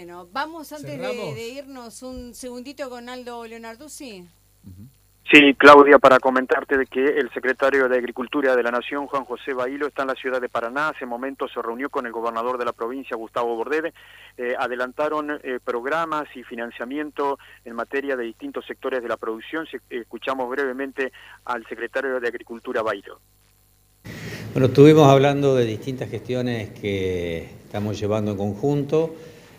Bueno, vamos antes de irnos un segundito con Aldo Leonarduzzi. Sí, Claudia, para comentarte de que el secretario de Agricultura de la Nación, Juan José Bailo, está en la ciudad de Paraná. Hace momentos se reunió con el gobernador de la provincia, Gustavo Bordede. Adelantaron programas y financiamiento en materia de distintos sectores de la producción. Escuchamos brevemente al secretario de Agricultura, Bailo. Bueno, estuvimos hablando de distintas gestiones que estamos llevando en conjunto,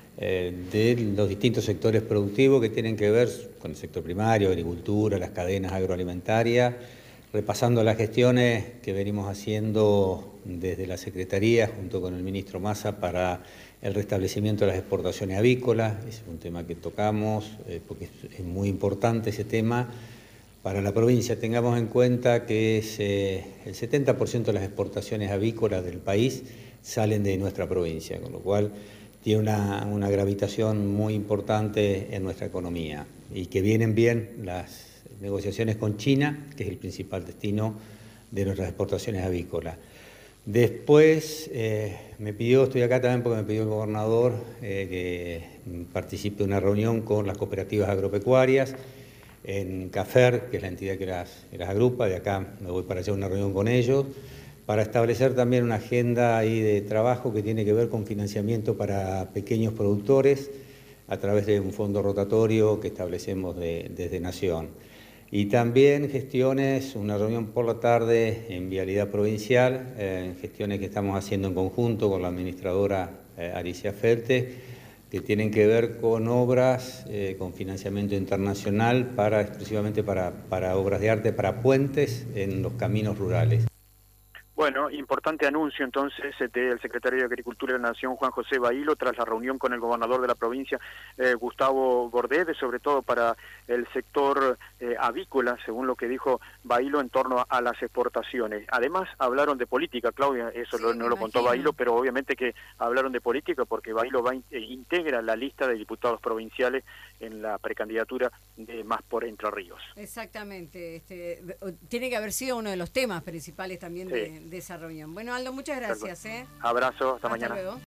de los distintos sectores productivos que tienen que ver con el sector primario, agricultura, las cadenas agroalimentarias, repasando las gestiones que venimos haciendo desde la Secretaría junto con el ministro Massa para el restablecimiento de las exportaciones avícolas. Ese es un tema que tocamos porque es muy importante ese tema para la provincia. Tengamos en cuenta que el 70% de las exportaciones avícolas del país salen de nuestra provincia, con lo cual tiene una gravitación muy importante en nuestra economía y que vienen bien las negociaciones con China, que es el principal destino de nuestras exportaciones avícolas. Después estoy acá también porque me pidió el gobernador que participe de una reunión con las cooperativas agropecuarias en CAFER, que es la entidad que las agrupa. De acá me voy para allá a una reunión con ellos, para establecer también una agenda ahí de trabajo que tiene que ver con financiamiento para pequeños productores a través de un fondo rotatorio que establecemos desde Nación. Y también gestiones, una reunión por la tarde en Vialidad Provincial, gestiones que estamos haciendo en conjunto con la administradora Alicia Felte, que tienen que ver con obras con financiamiento internacional exclusivamente para obras de arte, para puentes en los caminos rurales. Bueno, importante anuncio entonces del secretario de Agricultura de la Nación, Juan José Bailo, tras la reunión con el gobernador de la provincia, Gustavo Bordede, sobre todo para el sector avícola, según lo que dijo Bailo, en torno a las exportaciones. Además, hablaron de política, Claudia, eso sí, no lo contó Bailo, pero obviamente que hablaron de política porque Bailo integra la lista de diputados provinciales en la precandidatura de Más por Entre Ríos. Exactamente, tiene que haber sido uno de los temas principales también de esa reunión. Bueno, Aldo, muchas gracias. Abrazo, hasta mañana. Luego.